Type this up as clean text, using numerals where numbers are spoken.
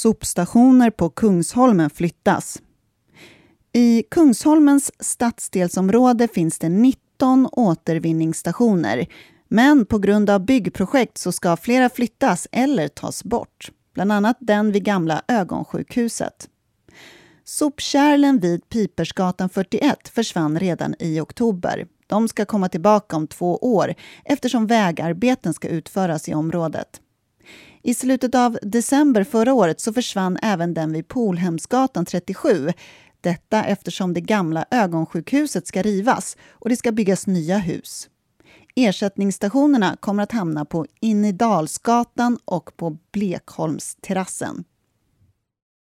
Sopstationer på Kungsholmen flyttas. I Kungsholmens stadsdelsområde finns det 19 återvinningsstationer. Men på grund av byggprojekt så ska flera flyttas eller tas bort. Bland annat den vid gamla ögonsjukhuset. Sopkärlen vid Pipersgatan 41 försvann redan i oktober. De ska komma tillbaka om 2 år eftersom vägarbeten ska utföras i området. I slutet av december förra året så försvann även den vid Polhemsgatan 37. Detta eftersom det gamla ögonsjukhuset ska rivas och det ska byggas nya hus. Ersättningsstationerna kommer att hamna på Innedalsgatan och på Blekholmsterrassen.